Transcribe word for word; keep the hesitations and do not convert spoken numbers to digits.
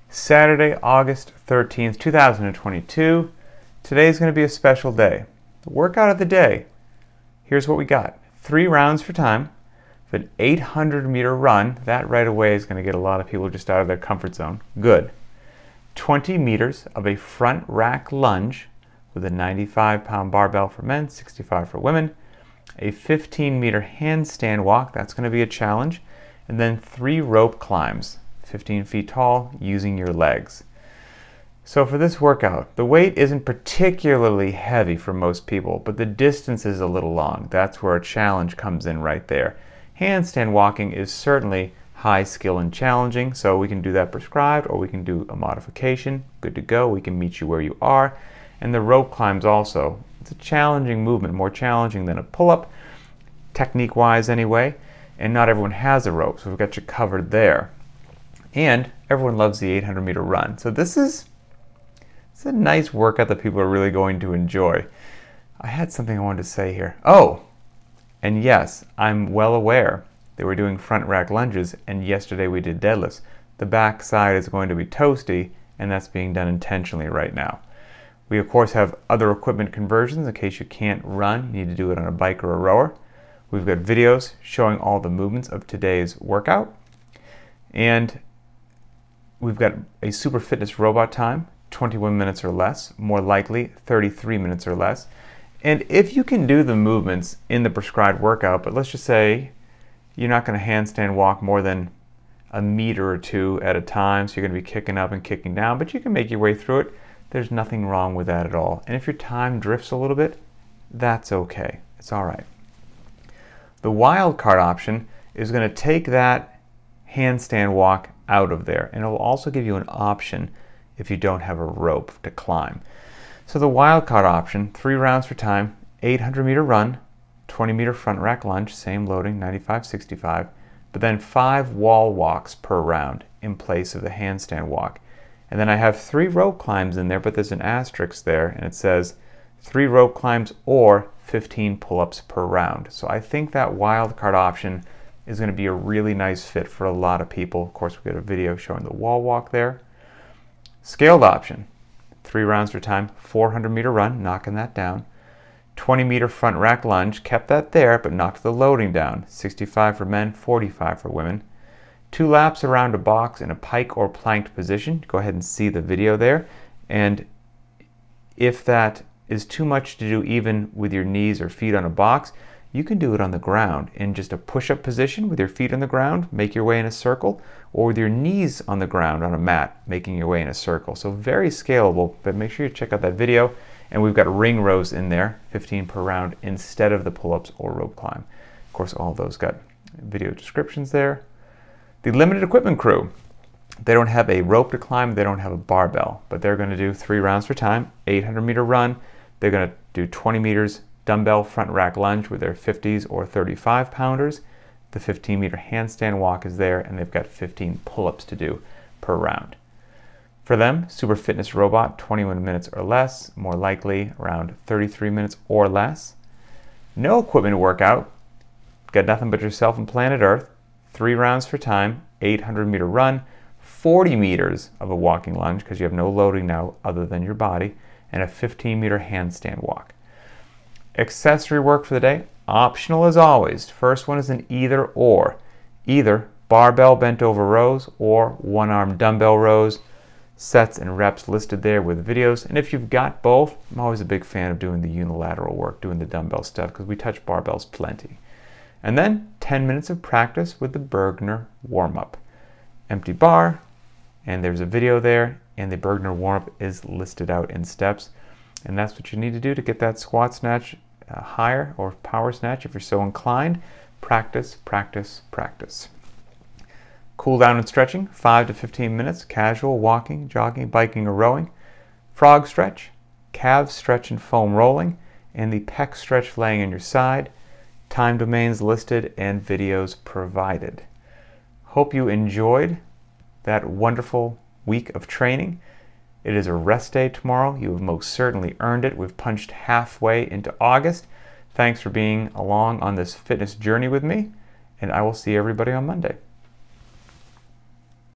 Saturday, August thirteenth, two thousand twenty-two. Today is going to be a special day. The workout of the day. Here's what we got. Three rounds for time. For an eight hundred meter run. That right away is going to get a lot of people just out of their comfort zone. Good. twenty meters of a front rack lunge with a ninety-five pound barbell for men, sixty-five for women. A fifteen meter handstand walk. That's going to be a challenge. And then three rope climbs. fifteen feet tall using your legs. So for this workout, the weight isn't particularly heavy for most people, but the distance is a little long. That's where a challenge comes in right there. Handstand walking is certainly high skill and challenging, so we can do that prescribed or we can do a modification. Good to go. We can meet you where you are. And the rope climbs also. It's a challenging movement, more challenging than a pull-up, technique-wise anyway, and not everyone has a rope, so we've got you covered there. And everyone loves the eight hundred meter run. So this is it's a nice workout that people are really going to enjoy. I had something I wanted to say here. Oh, and yes, I'm well aware that we're doing front rack lunges, and yesterday we did deadlifts. The back side is going to be toasty, and that's being done intentionally right now. We, of course, have other equipment conversions in case you can't run. You need to do it on a bike or a rower. We've got videos showing all the movements of today's workout. And we've got a super fitness robot time, twenty-one minutes or less, more likely thirty-three minutes or less. And if you can do the movements in the prescribed workout, but let's just say you're not going to handstand walk more than a meter or two at a time, so you're going to be kicking up and kicking down, but you can make your way through it. There's nothing wrong with that at all. And if your time drifts a little bit, that's okay. It's all right. The wild card option is going to take that handstand walk out of there, and it will also give you an option if you don't have a rope to climb. So the wildcard option, three rounds for time, eight hundred meter run, twenty meter front rack lunge, same loading, ninety-five sixty-five, but then five wall walks per round in place of the handstand walk. And then I have three rope climbs in there, but there's an asterisk there, and it says three rope climbs or fifteen pull-ups per round. So I think that wildcard option is going to be a really nice fit for a lot of people. Of course, we've got a video showing the wall walk there. Scaled option, three rounds for time, four hundred meter run, knocking that down. twenty meter front rack lunge, kept that there, but knocked the loading down. sixty-five for men, forty-five for women. Two laps around a box in a pike or planked position. Go ahead and see the video there. And if that is too much to do even with your knees or feet on a box, you can do it on the ground in just a push-up position with your feet on the ground, make your way in a circle, or with your knees on the ground on a mat, making your way in a circle. So very scalable, but make sure you check out that video. And we've got ring rows in there, fifteen per round, instead of the pull-ups or rope climb. Of course, all of those got video descriptions there. The limited equipment crew, they don't have a rope to climb, they don't have a barbell, but they're going to do three rounds for time, eight hundred meter run. They're going to do twenty meters dumbbell front rack lunge with their fifties or thirty-five pounders. The fifteen meter handstand walk is there, and they've got fifteen pull-ups to do per round. For them, super fitness robot, twenty-one minutes or less, more likely around thirty-three minutes or less. No equipment workout, got nothing but yourself and planet Earth. Three rounds for time, eight hundred meter run, forty meters of a walking lunge because you have no loading now other than your body, and a fifteen meter handstand walk. Accessory work for the day, optional as always. First one is an either or. Either barbell bent over rows or one arm dumbbell rows. Sets and reps listed there with videos. And if you've got both, I'm always a big fan of doing the unilateral work, doing the dumbbell stuff, because we touch barbells plenty. And then ten minutes of practice with the Bergner warm-up. Empty bar, and there's a video there, and the Bergner warm-up is listed out in steps. And that's what you need to do to get that squat snatch uh, higher, or power snatch if you're so inclined. Practice, practice, practice. Cool down and stretching, five to fifteen minutes, casual walking, jogging, biking, or rowing. Frog stretch, calves stretch and foam rolling, and the pec stretch laying on your side. Time domains listed and videos provided. Hope you enjoyed that wonderful week of training. It is a rest day tomorrow. You have most certainly earned it. We've punched halfway into August. Thanks for being along on this fitness journey with me, and I will see everybody on Monday.